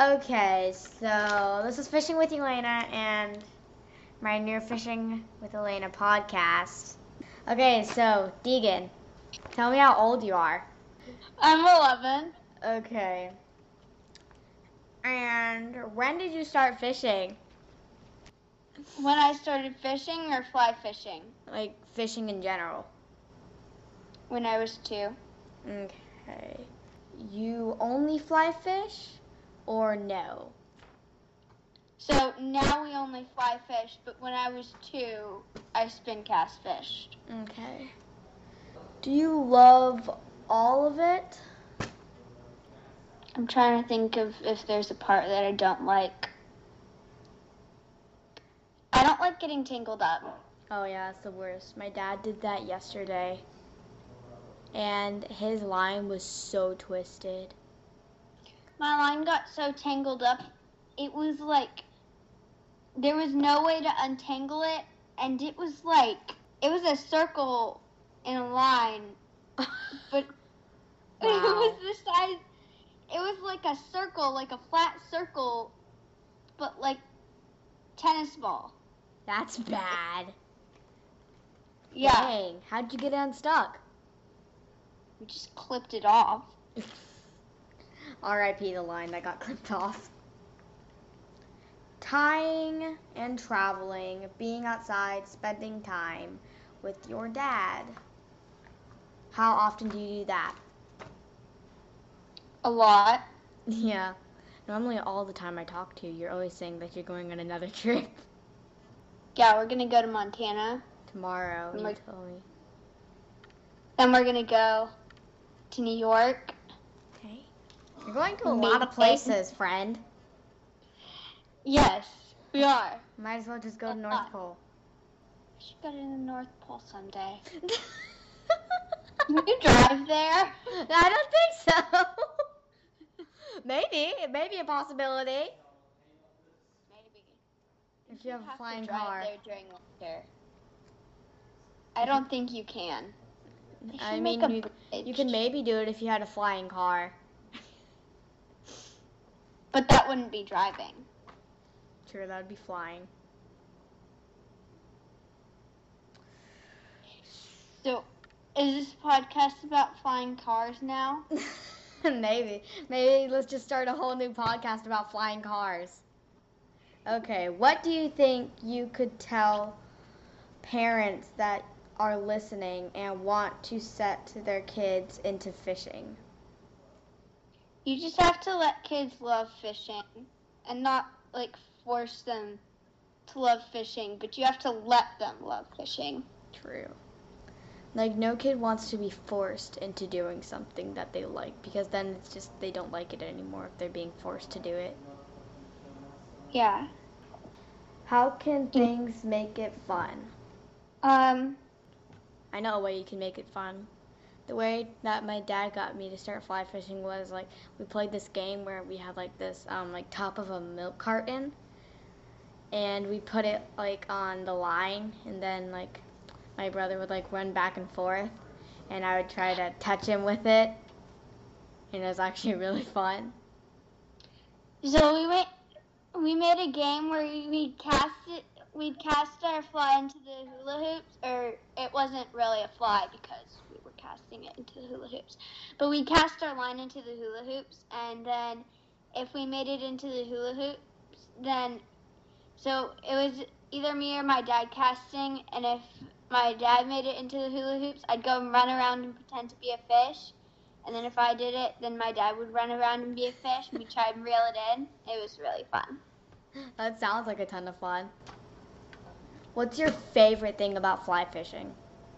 Okay, so this is Fishing with Elena and my new Fishing with Elena podcast. Okay, so Deegan, tell me how old you are. I'm 11. Okay. And when did you start fishing? When I started fishing or fly fishing? Like fishing in general. When I was 2. Okay. You only fly fish or no? So now we only fly fish, but when I was 2, I spin cast fished. Okay. Do you love all of it? I'm trying to think of if there's a part that I don't like. I don't like getting tangled up. Oh yeah, it's the worst. My dad did that yesterday. And his line was so twisted. My line got so tangled up, it was like, there was no way to untangle it, and it was a circle in a line, but Wow. It was the size, it was like a circle, like a flat circle, but like tennis ball. That's bad. Yeah. Dang, how'd you get it unstuck? We just clipped it off. R.I.P. the line that got clipped off. Tying and traveling, being outside, spending time with your dad. How often do you do that? A lot. Yeah. Normally all the time I talk to you, you're always saying that you're going on another trip. Yeah, we're going to go to Montana. Tomorrow, you told me. Then we're going to go to New York. Okay. You're going to a lot of places, friend. Yes, we are. Might as well just go to North Pole. We should go to the North Pole someday. Can you drive there? I don't think so. Maybe. It may be a possibility. Maybe. If you have a flying to drive car. there during winter. I don't think you can. I mean, you can maybe do it if you had a flying car. But that wouldn't be driving. Sure, that would be flying. So, is this podcast about flying cars now? Maybe. Maybe let's just start a whole new podcast about flying cars. Okay, what do you think you could tell parents that are listening and want to set their kids into fishing? You just have to let kids love fishing and not force them to love fishing, but you have to let them love fishing. True. No kid wants to be forced into doing something that they like, because then it's just they don't like it anymore if they're being forced to do it. Yeah. How can things make it fun? I know a way you can make it fun. The way that my dad got me to start fly fishing was we played this game where we had this top of a milk carton, and we put it on the line, and then my brother would run back and forth, and I would try to touch him with it, and it was actually really fun. So we made a game where we'd cast our fly into the hula hoops, or it wasn't really a fly because we were casting it into the hula hoops. But we'd cast our line into the hula hoops, and then if we made it into the hula hoops, then, so it was either me or my dad casting, and if my dad made it into the hula hoops, I'd go and run around and pretend to be a fish. And then if I did it, then my dad would run around and be a fish, and we'd try and reel it in. It was really fun. That sounds like a ton of fun. What's your favorite thing about fly fishing?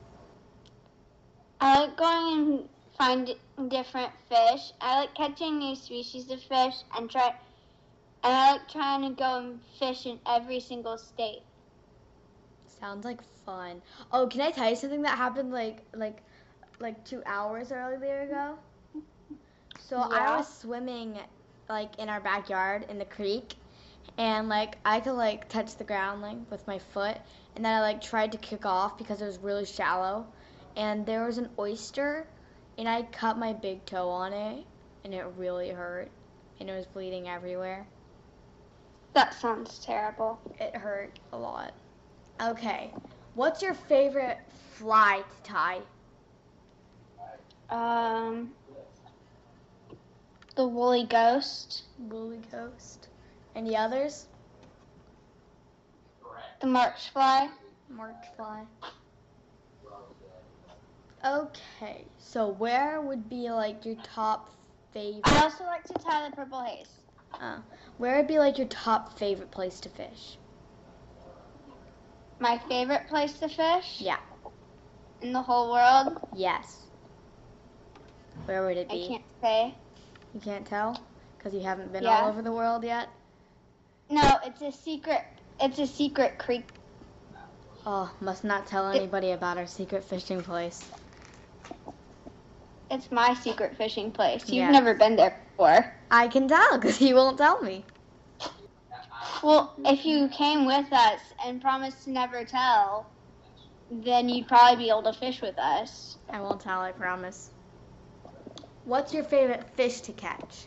I like going and finding different fish. I like catching new species of fish, and I like trying to go and fish in every single state. Sounds like fun. Oh, can I tell you something that happened like 2 hours earlier ago? So Yeah. I was swimming in our backyard in the creek, and I could touch the ground with my foot, and then I tried to kick off because it was really shallow, and there was an oyster, and I cut my big toe on it, and it really hurt and it was bleeding everywhere. That sounds terrible. It hurt a lot. Okay, what's your favorite fly to tie? The woolly ghost. Woolly ghost. Any others? The march fly. March fly. Okay, so where would be like your top favorite? I also like to tie the purple haze. Where would be like your top favorite place to fish? My favorite place to fish? Yeah. In the whole world? Yes. Where would it be? I can't say. You can't tell? Because you haven't been Yeah. all over the world yet? No, it's a secret. It's a secret creek. Oh, must not tell anybody about our secret fishing place. It's my secret fishing place. You've Yeah. never been there before. I can tell because you won't tell me. Well, if you came with us and promised to never tell, then you'd probably be able to fish with us. I won't tell, I promise. What's your favorite fish to catch?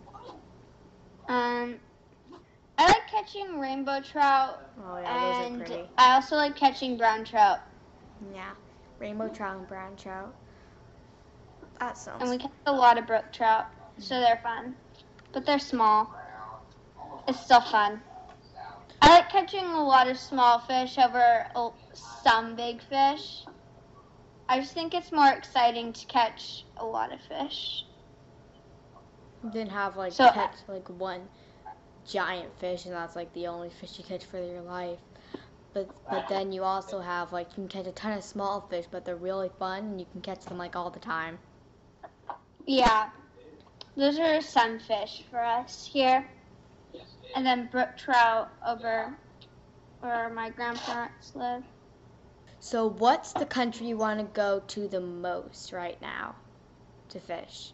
I like catching rainbow trout, Oh yeah, those are and pretty. I also like catching brown trout. Yeah, rainbow trout and brown trout. That sounds. And we catch a lot of brook trout, so they're fun. But they're small. It's still fun. I like catching a lot of small fish over some big fish. I just think it's more exciting to catch a lot of fish. Then have like So- catch like one giant fish, and that's like the only fish you catch for your life. But then you also have like you can catch a ton of small fish, but they're really fun, and you can catch them like all the time. Yeah, those are sunfish for us here. And then brook trout over where my grandparents live. So what's the country you want to go to the most right now to fish?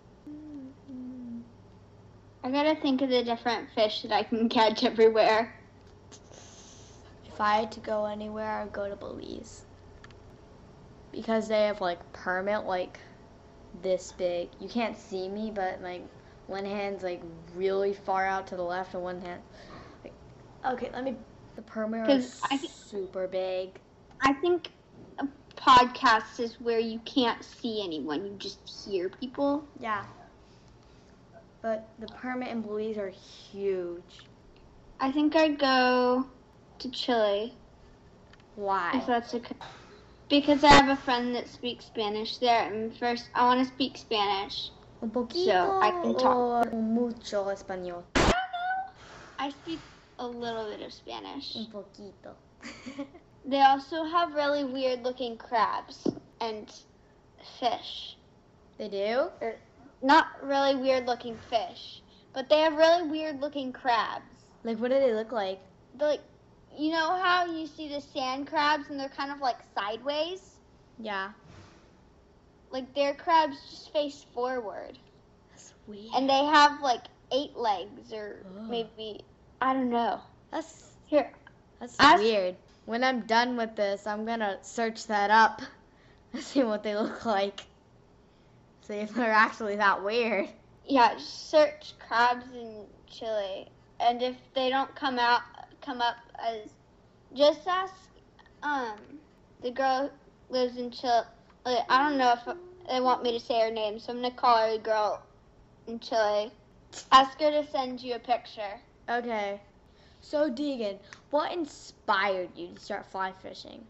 I gotta think of the different fish that I can catch everywhere. If I had to go anywhere, I'd go to Belize. Because they have like permit like this big. You can't see me, but like one hand's like really far out to the left and one hand like, okay, the permit is 'Cause I thi- super big. I think a podcast is where you can't see anyone, you just hear people. Yeah. But the permit in Belize are huge. I think I'd go to Chile, Why? if that's okay. Because I have a friend that speaks Spanish there, and first I want to speak Spanish. Un poquito So I can talk. o mucho español. I don't know. I speak a little bit of Spanish. Un poquito. They also have really weird looking crabs and fish. They do? Not really weird looking fish, but they have really weird looking crabs. Like, what do they look like? They're like, you know how you see the sand crabs and they're kind of like sideways? Yeah. Like their crabs just face forward. That's weird. And they have like 8 legs or Ugh. maybe, I don't know. That's Here, That's weird. When I'm done with this, I'm gonna search that up and see what they look like. See if they're actually that weird. yeah, just search crabs in Chile. And if they don't come up as, just ask the girl who lives in Chile. I don't know if they want me to say her name, so I'm gonna call her the girl in Chile. Ask her to send you a picture. Okay. So Deegan, what inspired you to start fly fishing?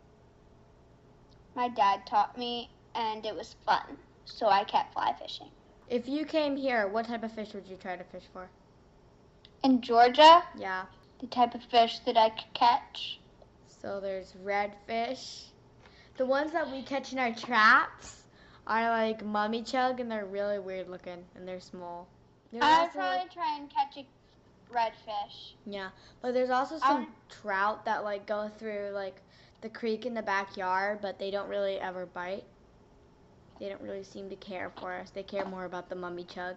My dad taught me, and it was fun, so I kept fly fishing. If you came here, what type of fish would you try to fish for? In Georgia, Yeah. the type of fish that I could catch. So there's redfish. The ones that we catch in our traps are like mummy chug, and they're really weird looking, and they're small. There's I'd also, probably try and catch a redfish. yeah, but there's also some trout that like go through like the creek in the backyard, but they don't really ever bite. They don't really seem to care for us. They care more about the mummy chug.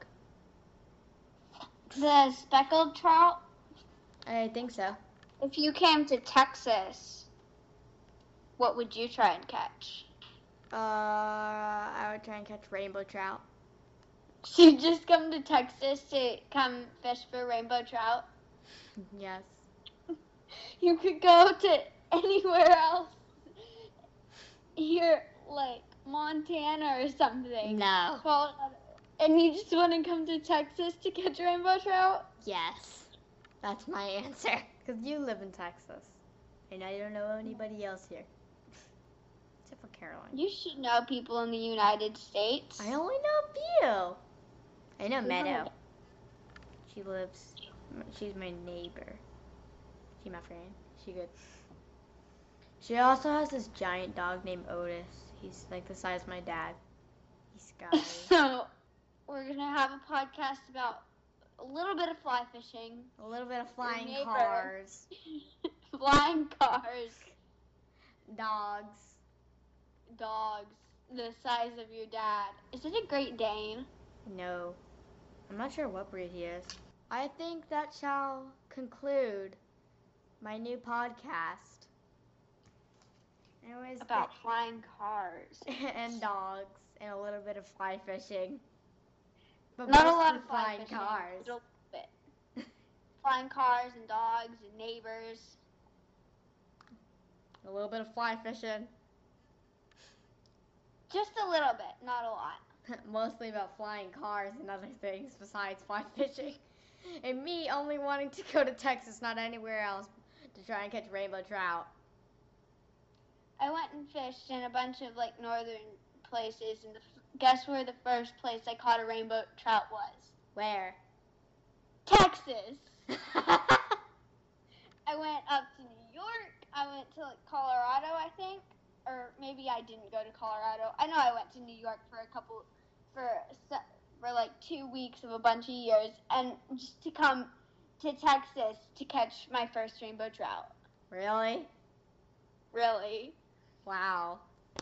The speckled trout, I think so. if you came to Texas, what would you try and catch? I would try and catch rainbow trout. So you just come to Texas to come fish for rainbow trout? Yes. You could go to anywhere else. Here, like Montana or something. No. Colorado. And you just want to come to Texas to catch rainbow trout? Yes. That's my answer. Because you live in Texas. And I don't know anybody else here. Except for Caroline. You should know people in the United States. I only know a few. I know Meadow. She's my neighbor. She my friend. She good. She also has this giant dog named Otis. He's like the size of my dad. He's scary. So, we're going to have a podcast about a little bit of fly fishing. A little bit of flying neighbor. cars. Flying cars. Dogs. Dogs. The size of your dad. Is it a Great Dane? No. I'm not sure what breed he is. I think that shall conclude my new podcast. Anyways, About flying cars. and dogs and a little bit of fly fishing. But Not a mostly lot of fly flying fishing, cars. but a little bit. Flying cars and dogs and neighbors. A little bit of fly fishing. Just a little bit, not a lot. Mostly about flying cars and other things besides fly fishing. And me only wanting to go to Texas, not anywhere else, to try and catch rainbow trout. I went and fished in a bunch of like northern places, and guess where the first place I caught a rainbow trout was? Where? Texas. I went up to New York. I went to like Colorado, I think, or maybe I didn't go to Colorado. I know I went to New York for like 2 weeks of a bunch of years, and just to come to Texas to catch my first rainbow trout. Really? Really. Wow.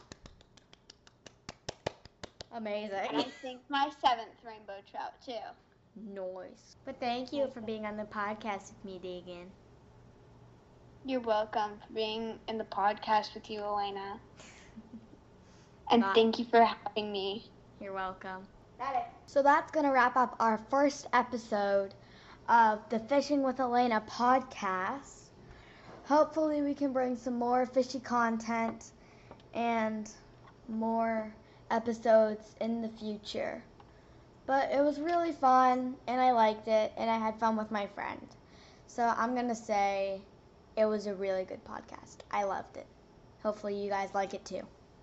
Amazing. And I think my 7th rainbow trout too. Nice. But thank you for being on the podcast with me, Dagan. You're welcome for being in the podcast with you, Elena. And Bye. thank you for having me. You're welcome. So that's going to wrap up our first episode of the Fishing with Elena podcast. Hopefully we can bring some more fishy content and more episodes in the future. But it was really fun, and I liked it, and I had fun with my friend. So I'm going to say it was a really good podcast. I loved it. Hopefully you guys like it too.